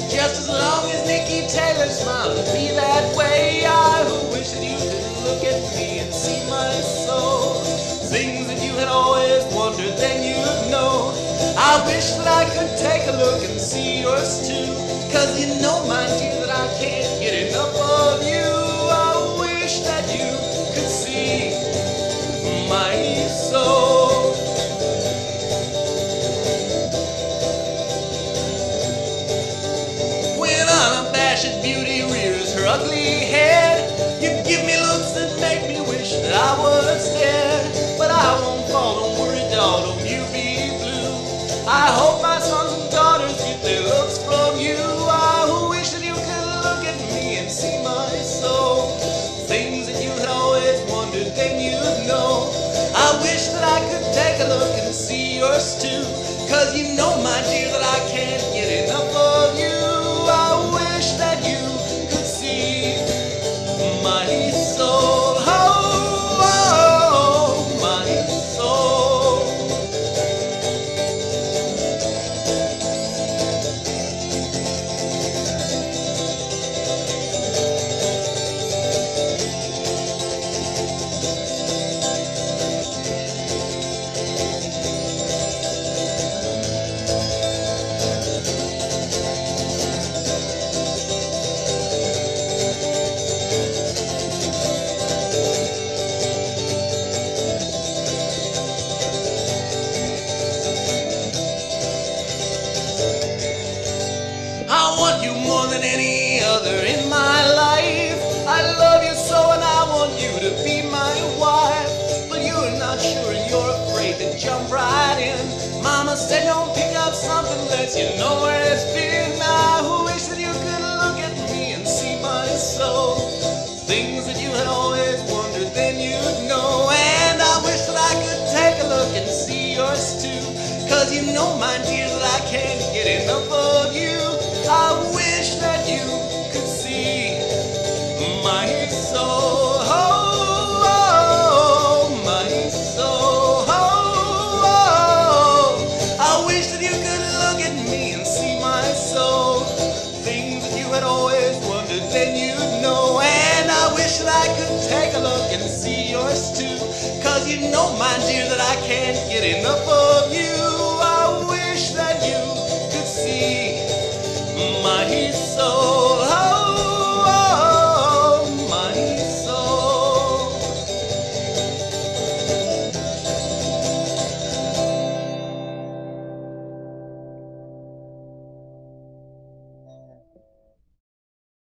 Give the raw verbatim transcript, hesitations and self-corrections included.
Just as long as Nikki Taylor smiles at me that way, I wish that you could look at me and see my soul. Things that you had always wondered, then you'd know. I wish that I could take a look and see yours too. Cause you know, my dear, that I can't get enough of you. I wish that you could see my soul. When unabashed beauty rears her ugly head, you give me looks that make me wish that I was dead. But I won't fall, don't worry, doll, don't you be blue. I hope my sons and daughters get their looks from you. I wish that you could look at me and see my soul. Things that you had always wondered, then you'd know. I wish that I could take a look and see yours too. Cause you know, my dear, that I can't get enough of you. I wish that you could see my soul. Oh, oh, my soul. I want you more than any other in my life. I love you so and I want you to be my wife. But you're not sure and you're afraid to jump right in. Mama said don't pick up something less you know where it's been. I wish that you could look at me and see my soul. Things that you had always wondered, then you'd know. And I wish that I could take a look and see yours too. Cause you know, my dear, that I can't get enough of you. I wish that you could see my soul. Oh, oh, my soul. Oh, oh. I wish that you could look at me and see my soul. Things that you had always wondered, then you'd know. And I wish that I could take a look and see yours too. Cause you know, my dear, that I can't get enough of you. I wish that you could see my soul.